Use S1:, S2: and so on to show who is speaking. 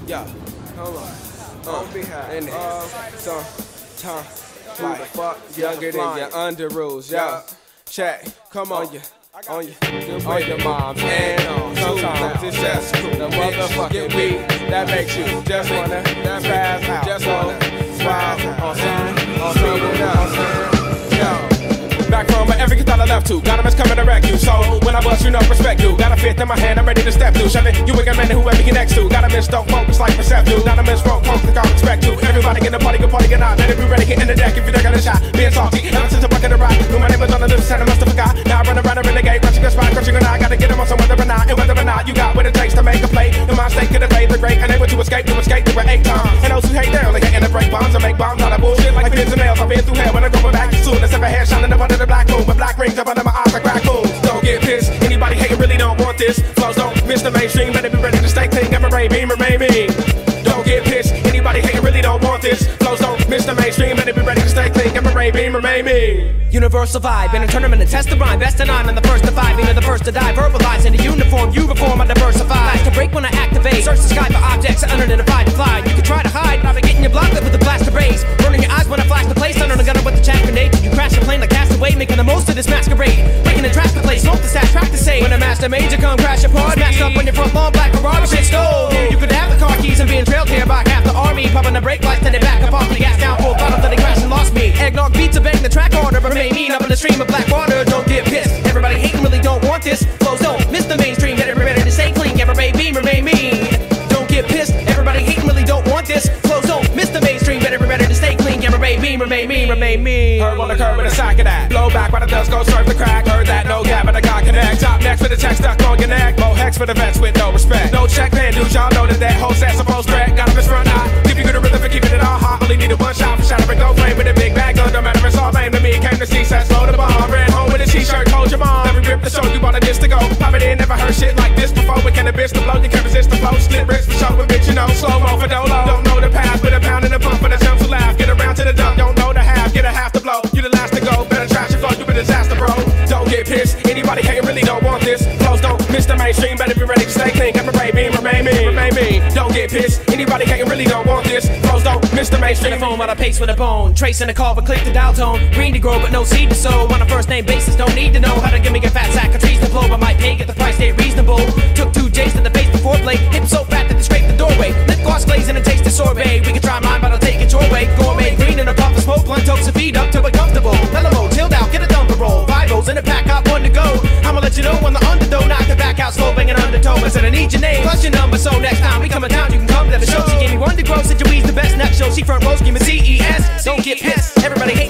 S1: Yeah, hold on. Don't be high. Time, like fuck, younger than your under rules. Yo, check, come on you. On your mom's and sometimes it's just cool. The motherfucking beat that makes you just wanna spaz out, just wanna spaz on something else. Back from every thought I left to, got a mess coming to wreck you. So when I bust, you know respect you. Got a fifth in my hand, I'm ready to step through. Shove it, you wicked man, whoever you next to. Got a miss, don't focus like perceptive. Not a miss, don't focus like I expect to. Everybody get a party, good party, get out. Let it be ready, get in the deck if you don't got a shot. Being salty, ever since I bucket the rock. Knew my name was on the list, and I must have forgot. Now I run around a renegade, rushing a spot, crushing an eye. Gotta get him on some whether or not, and whether or not you got what it takes to make a play. In my state, could evade the great, unable to escape through it 8 times. And those who hate, they're only hating to break bombs and make bombs out of bullshit like pins and nails. I've been through hell when I'm going back soon. Let's have a hair shining up under the black moon, but black rings up under my eyes like raccoons. Don't get pissed, anybody hating really don't want this. Flows don't miss the mainstream, better be ready to stay clean. Ever remain me. Don't get pissed, anybody hating really don't want this. Flows don't miss the mainstream, better be ready to stay clean. Ever remain me.
S2: Universal vibe, in a tournament to test the rhyme. Best of 9, I'm the first to 5, even the first to die. Verbalize in a uniform, you reform, I diversify. To break when I activate, search the sky for objects unidentified to fly. You can try to hide, but I'll be getting your block lit with the blaster rays. Burning your eyes when I flash the place, under the gunner with the chaff grenade. You crash the plane like castaway, making the most of this masquerade. Breaking and trash the place, smoke the stash, track to say. When a master major come crash your party, smash up on your front lawn, black garage, shit stole. You could have the car keys and being trailed here by half the army. Pumping the brake lights, then they back up off the gas down full throttle, then they crash and lost me. Eggnog beats a bang the track order, remain mean up in the stream of black water. Don't get pissed, everybody hating really don't want this. Flows don't miss the mainstream, get everybody to stay clean. Everybody remain mean. Don't get pissed, everybody hating really don't want this. Flows don't miss the mainstream, get everybody to stay clean. Everybody remain mean.
S1: Herb on the curb with a sack of that. Blow back while the dust go serve the crack. Heard that, no gap, but I got connect. Top next with the check stuck on your neck. Mo hex for the vets with no respect. No check man, dudes, y'all know that whole set's supposed correct. Got him in front eye. Give you good rhythm for keeping it all hot. Only needed one shot for shattering no flame with a big bag gun. No matter it's all lame to me. Came to see sets, slow the bomb. Ran home with a t-shirt, told your mom. Every rip the show, you bought a disc to go. Pop it in, never heard shit like this before. With cannabis to blow, you can't resist the flow. Split bricks for show, but bitch, you know. Slow-mo for dolo. Don't know the path, but a pound and a pump for the jump to laugh. Get around to the dump, don't know the half. Get a half to blow, you the last to go. Better trash your flow, you a disaster, bro. Don't get pissed, anybody hating really don't want this. Flows don't miss the mainstream, better be ready to stay clean. Remain me. Don't get pissed, anybody hating really don't want this. Flows don't miss the mainstream.
S2: Foam out of pace with a bone, tracing a call but click the dial tone. Green to grow but no seed to sow. On a first name basis, don't need to know how to give me a fat sack of trees to blow. But my pay get the price stay reasonable. Took 2 J's to the face before play. Hip so fat that they scrape the doorway. Lip gloss glazing and taste the sorbet. We can try mine but I'll take it your way. Gourmet green in a puff of smoke, blunt toast and feed up till we're comfortable. Mellow, chilled out, get a dumper roll. 5 O's in a pack, got 1 to go. I'ma let you know when the underdog knock the back out slow, banging undertow. I said I need your name plus your number, so next time we coming down you can come to the show. She gave me 1 to grow, said you ease the best next show. She front row, scheme CES. Don't get pissed, everybody